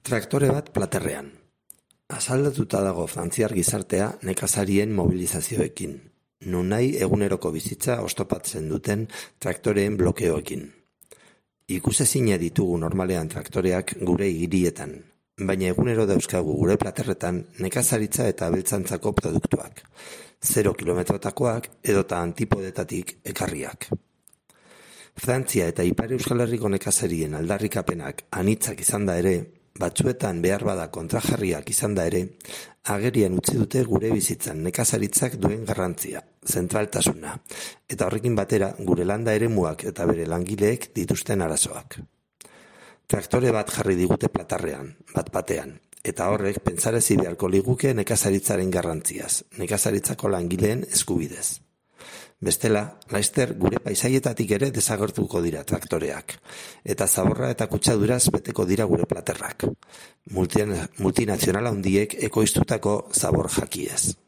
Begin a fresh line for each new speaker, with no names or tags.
Traktore bat platerrean. Asaldatuta dago frantziar gizartea nekazarien mobilizazioekin, nonnahi eguneroko bizitza oztopatzen duten traktoreen blokeoekin. Ikusezina ditugu normalean traktoreak gure hirietan, baina egunero dauzkagu gure platerretan nekazaritza eta abeltzantzako produktuak, 0 kilometrotakoak edota antipodetatik ekarriak. Frantzia eta Ipar Euskal Herriko nekazarien aldarrikapenak anitzak izan da ere, batzuetan behar bada kontrajarriak izan da ere, agerian utzi dute gure bizitzan nekazaritzak duen garrantzia, zentraltasuna, eta horrekin batera gure landa eremuak eta bere langileek dituzten arazoak. Traktore bat jarri digute platarrean, bat-batean, eta horrek pentsarazi beharko liguke nekazaritzaren garrantziaz, nekazaritzako langileen eskubidez. Bestela, laster gure paisaietatik ere desagertuko dira traktoreak, eta zaborra eta kutsaduraz beteko dira gure platerrak. Multinazional handiek ekoiztutako zabor jakiez.